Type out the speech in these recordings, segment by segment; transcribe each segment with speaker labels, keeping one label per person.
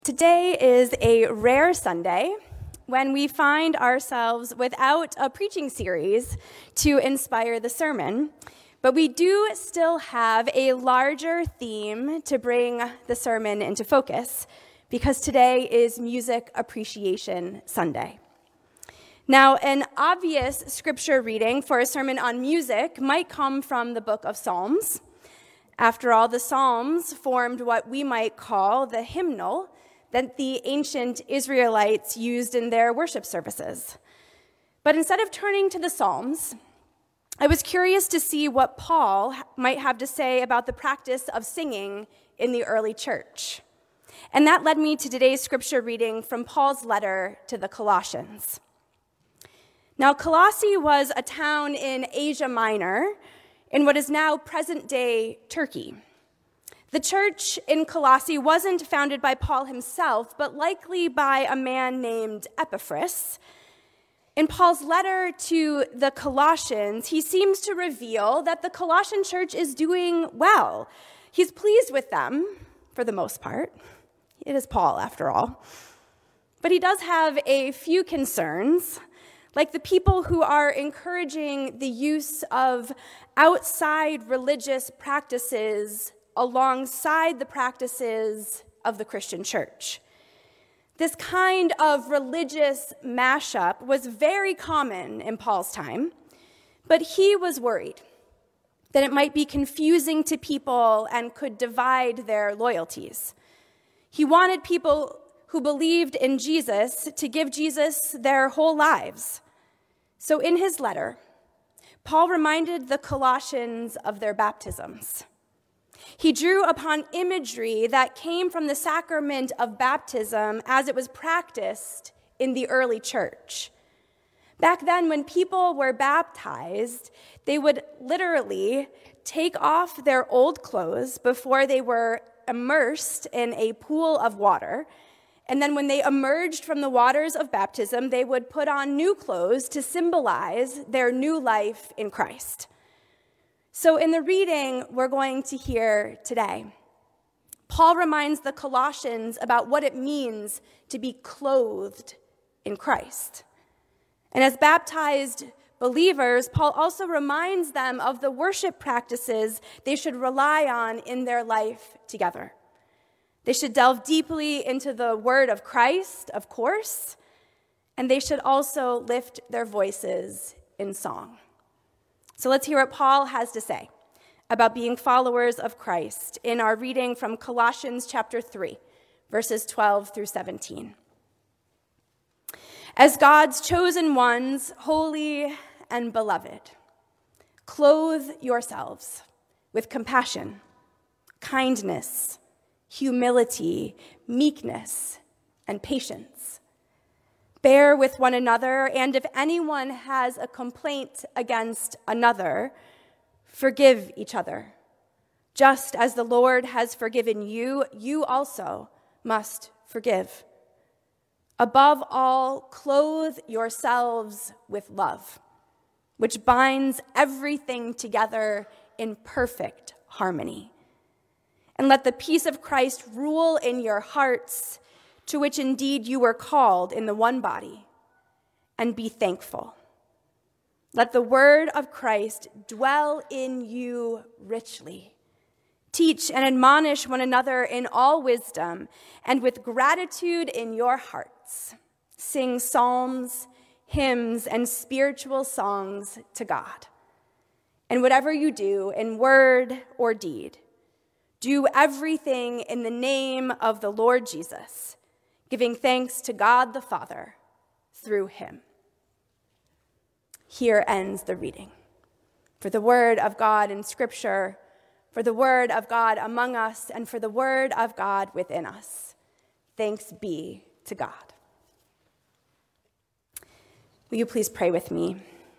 Speaker 1: Today is a rare Sunday when we find ourselves without a preaching series to inspire the sermon, but we do still have a larger theme to bring the sermon into focus because today is Music Appreciation Sunday. Now, an obvious scripture reading for a sermon on music might come from the book of Psalms. After all, the Psalms formed what we might call the hymnal that the ancient Israelites used in their worship services. But instead of turning to the Psalms, I was curious to see what Paul might have to say about the practice of singing in the early church. And that led me to today's scripture reading from Paul's letter to the Colossians. Now, Colossae was a town in Asia Minor, in what is now present-day Turkey. The church in Colossae wasn't founded by Paul himself, but likely by a man named Epaphras. In Paul's letter to the Colossians, he seems to reveal that the Colossian church is doing well. He's pleased with them, for the most part. It is Paul, after all. But he does have a few concerns, like the people who are encouraging the use of outside religious practices alongside the practices of the Christian church. This kind of religious mashup was very common in Paul's time, but he was worried that it might be confusing to people and could divide their loyalties. He wanted people who believed in Jesus to give Jesus their whole lives. So in his letter, Paul reminded the Colossians of their baptisms. He drew upon imagery that came from the sacrament of baptism as it was practiced in the early church. Back then, when people were baptized, they would literally take off their old clothes before they were immersed in a pool of water. And then when they emerged from the waters of baptism, they would put on new clothes to symbolize their new life in Christ. So in the reading we're going to hear today, Paul reminds the Colossians about what it means to be clothed in Christ. And as baptized believers, Paul also reminds them of the worship practices they should rely on in their life together. They should delve deeply into the word of Christ, of course, and they should also lift their voices in song. So let's hear what Paul has to say about being followers of Christ in our reading from Colossians chapter 3, verses 12 through 17. As God's chosen ones, holy and beloved, clothe yourselves with compassion, kindness, humility, meekness, and patience. Bear with one another, and if anyone has a complaint against another, forgive each other. Just as the Lord has forgiven you, you also must forgive. Above all, clothe yourselves with love, which binds everything together in perfect harmony. And let the peace of Christ rule in your hearts, to which indeed you were called in the one body, and be thankful. Let the word of Christ dwell in you richly. Teach and admonish one another in all wisdom, and with gratitude in your hearts, sing psalms, hymns, and spiritual songs to God. And whatever you do in word or deed, do everything in the name of the Lord Jesus, giving thanks to God the Father through him. Here ends the reading. For the word of God in Scripture, for the word of God among us, and for the word of God within us. Thanks be to God. Will you please pray with me?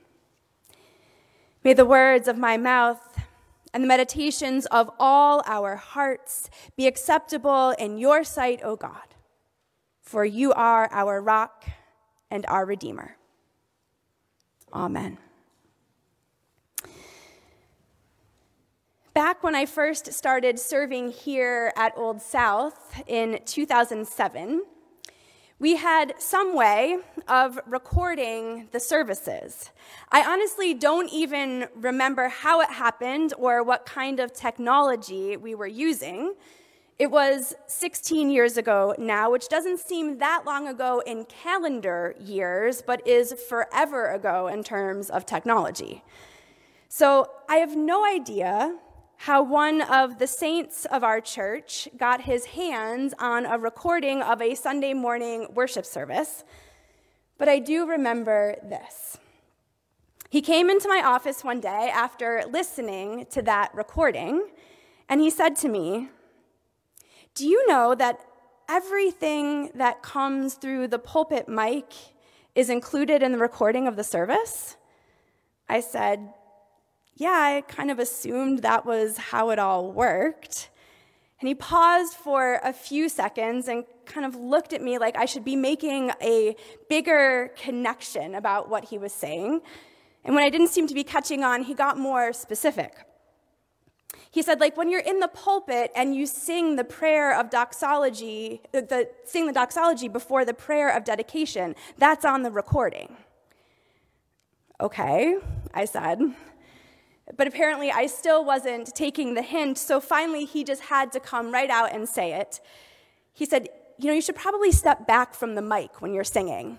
Speaker 1: May the words of my mouth and the meditations of all our hearts be acceptable in your sight, O God, for you are our rock and our Redeemer. Amen. Back when I first started serving here at Old South in 2007, we had some way of recording the services. I honestly don't even remember how it happened or what kind of technology we were using. It was 16 years ago now, which doesn't seem that long ago in calendar years, but is forever ago in terms of technology. So I have no idea how one of the saints of our church got his hands on a recording of a Sunday morning worship service, but I do remember this. He came into my office one day after listening to that recording, and he said to me, "Do you know that everything that comes through the pulpit mic is included in the recording of the service?" I said, "Yeah, I kind of assumed that was how it all worked." And he paused for a few seconds and kind of looked at me like I should be making a bigger connection about what he was saying. And when I didn't seem to be catching on, he got more specific. He said, like, when you're in the pulpit and you sing the prayer of doxology, sing the doxology before the prayer of dedication, that's on the recording. "Okay," I said. But apparently I still wasn't taking the hint, so finally he just had to come right out and say it. He said, "You should probably step back from the mic when you're singing."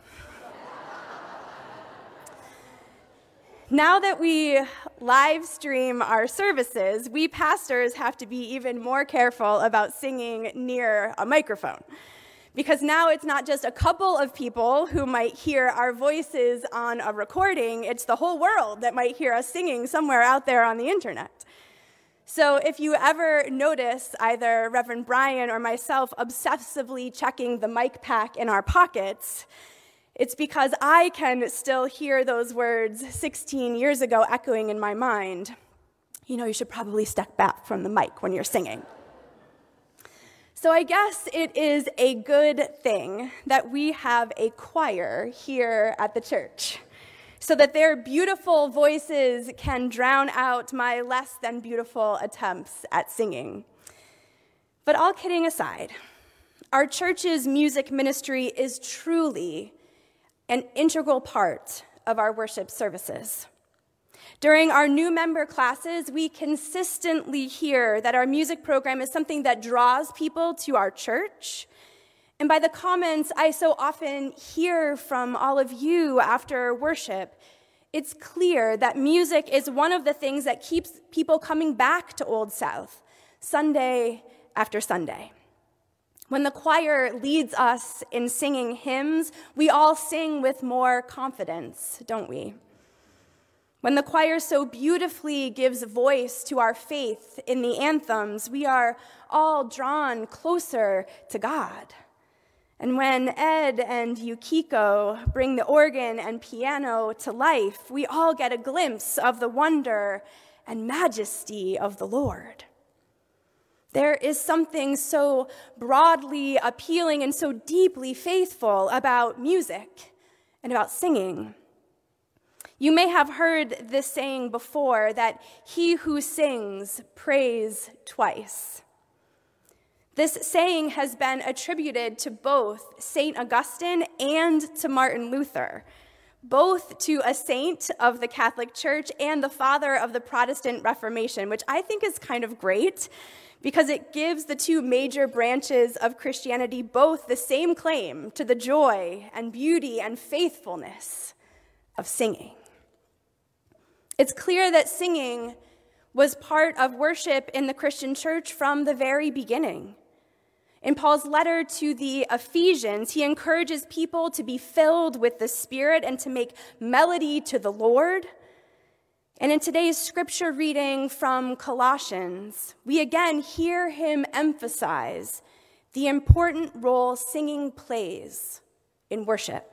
Speaker 1: Now that we live stream our services, we pastors have to be even more careful about singing near a microphone. Because now it's not just a couple of people who might hear our voices on a recording, it's the whole world that might hear us singing somewhere out there on the internet. So if you ever notice either Reverend Brian or myself obsessively checking the mic pack in our pockets, it's because I can still hear those words 16 years ago echoing in my mind. You should probably step back from the mic when you're singing. So I guess it is a good thing that we have a choir here at the church, so that their beautiful voices can drown out my less than beautiful attempts at singing. But all kidding aside, our church's music ministry is truly an integral part of our worship services. During our new member classes, we consistently hear that our music program is something that draws people to our church. And by the comments I so often hear from all of you after worship, it's clear that music is one of the things that keeps people coming back to Old South, Sunday after Sunday. When the choir leads us in singing hymns, we all sing with more confidence, don't we? When the choir so beautifully gives voice to our faith in the anthems, we are all drawn closer to God. And when Ed and Yukiko bring the organ and piano to life, we all get a glimpse of the wonder and majesty of the Lord. There is something so broadly appealing and so deeply faithful about music and about singing. You may have heard this saying before, that he who sings prays twice. This saying has been attributed to both St. Augustine and to Martin Luther, both to a saint of the Catholic Church and the father of the Protestant Reformation, which I think is kind of great because it gives the two major branches of Christianity both the same claim to the joy and beauty and faithfulness of singing. It's clear that singing was part of worship in the Christian church from the very beginning. In Paul's letter to the Ephesians, he encourages people to be filled with the Spirit and to make melody to the Lord. And in today's scripture reading from Colossians, we again hear him emphasize the important role singing plays in worship.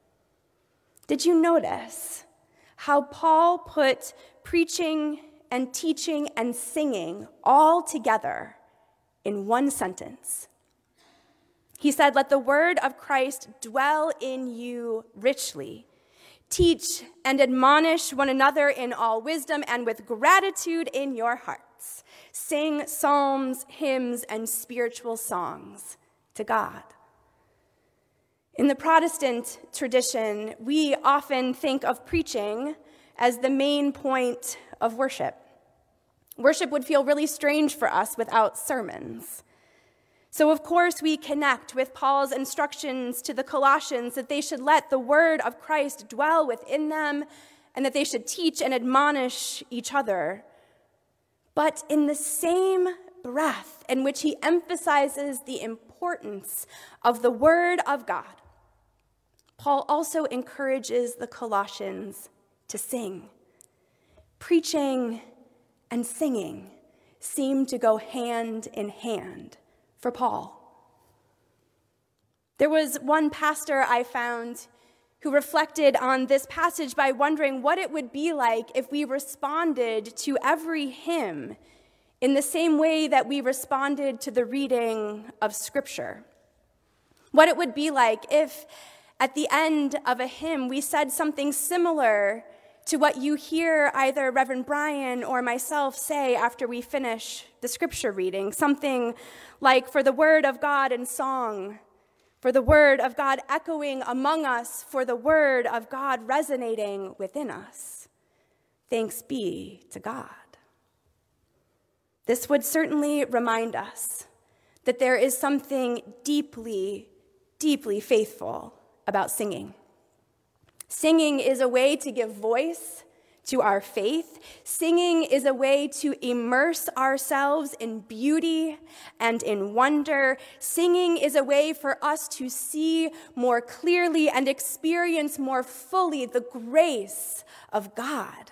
Speaker 1: Did you notice how Paul put preaching and teaching and singing all together in one sentence? He said, "Let the word of Christ dwell in you richly, Teach and admonish one another in all wisdom and with gratitude in your hearts. Sing psalms, hymns, and spiritual songs to God. In the Protestant tradition, we often think of preaching as the main point of worship. Worship would feel really strange for us without sermons. So, of course, we connect with Paul's instructions to the Colossians that they should let the word of Christ dwell within them and that they should teach and admonish each other. But in the same breath in which he emphasizes the importance of the word of God, Paul also encourages the Colossians to sing. Preaching and singing seem to go hand in hand for Paul. There was one pastor I found who reflected on this passage by wondering what it would be like if we responded to every hymn in the same way that we responded to the reading of Scripture. What it would be like if at the end of a hymn we said something similar to what you hear either Reverend Brian or myself say after we finish the Scripture reading, something like, "For the word of God in song, for the word of God echoing among us, for the word of God resonating within us. Thanks be to God." This would certainly remind us that there is something deeply, deeply faithful about singing. Singing is a way to give voice to our faith. Singing is a way to immerse ourselves in beauty and in wonder. Singing is a way for us to see more clearly and experience more fully the grace of God.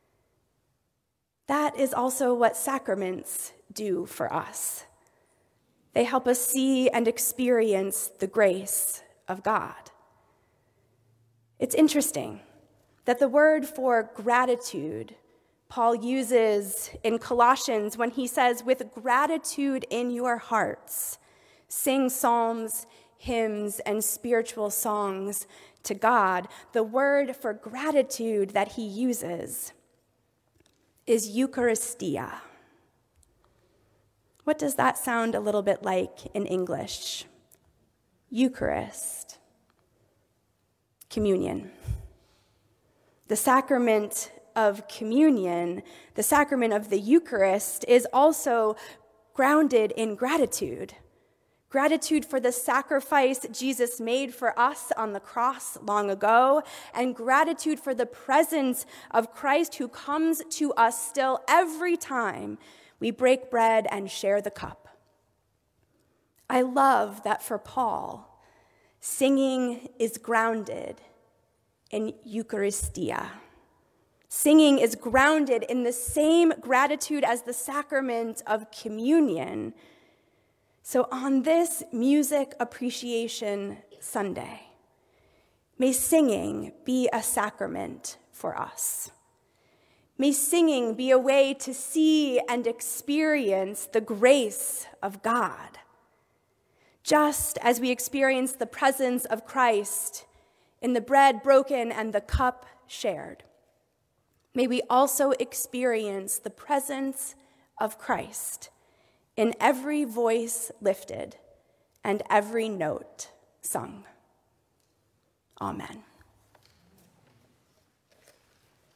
Speaker 1: That is also what sacraments do for us. They help us see and experience the grace of God. It's interesting that the word for gratitude Paul uses in Colossians when he says, "With gratitude in your hearts, sing psalms, hymns, and spiritual songs to God." The word for gratitude that he uses is Eucharistia. What does that sound a little bit like in English? Eucharist. Communion. The sacrament of communion, the sacrament of the Eucharist, is also grounded in gratitude. Gratitude for the sacrifice Jesus made for us on the cross long ago, and gratitude for the presence of Christ who comes to us still every time we break bread and share the cup. I love that for Paul, singing is grounded in Eucharistia. Singing is grounded in the same gratitude as the sacrament of communion. So on this Music Appreciation Sunday, may singing be a sacrament for us. May singing be a way to see and experience the grace of God. Just as we experience the presence of Christ in the bread broken and the cup shared, may we also experience the presence of Christ in every voice lifted and every note sung. Amen.